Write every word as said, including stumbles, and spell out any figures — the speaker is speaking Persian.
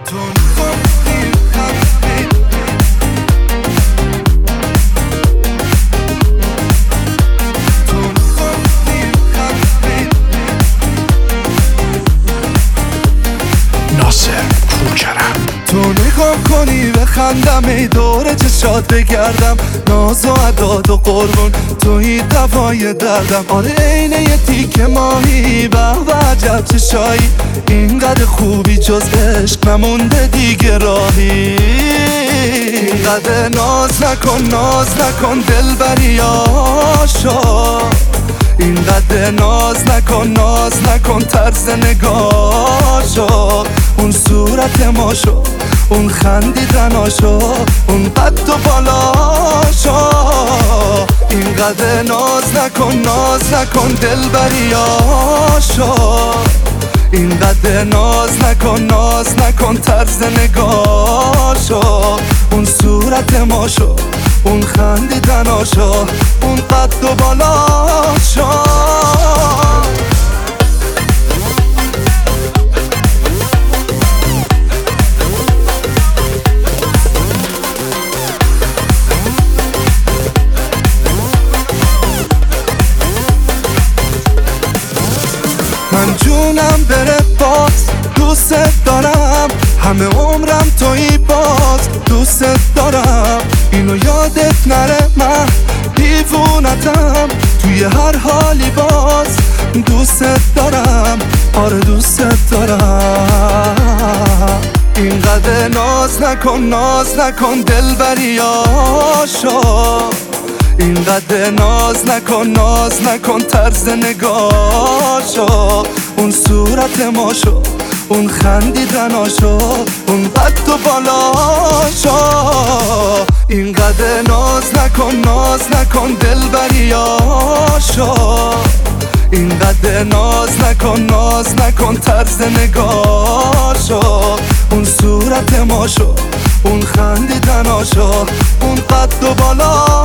تو نگاه کنی بخندم، ای دور چشات بگردم، ناز و عداد و قربون توی دوای دردم. آره اینه یه تیک ماهی، به به عجب چشایی، اینقدر خوبی جز عشق نمونده دیگه راهی. اینقدر ناز نکن ناز نکن دلبری آشا، اینقدر ناز نکن ناز نکن طرز نگاشو، اون صورت ماشو، اون خندیدناشو، اون قد و بالاشو. اینقدر ناز نکن ناز نکن دلبریاشو، اینقدر ناز نکن ناز نکن طرز نگاشو، اون صورت ماشو، اون خندیدناشو، اون قد و بالاشو. من جونم بره باز، دوست دارم، همه عمرم تویی باز، دوست دارم. اینو یادت نره من دیوونتم، توی هر حالی باز دوست دارم، آره دوست دارم. اینقدر ناز نکن ناز نکن دلبریاشو، اینقدر ناز نکن ناز نکن طرز نگاشو، اون صورت ماشو، اون خندیدناشو، اون قد و بالاشو. اینقدر ناز نکن ناز نکن دلبریاشو، اینقدر ناز نکن ناز نکن طرز نگاشو، اون صورت ماشو، اون خندیدناشو، اون قد و بالاشو.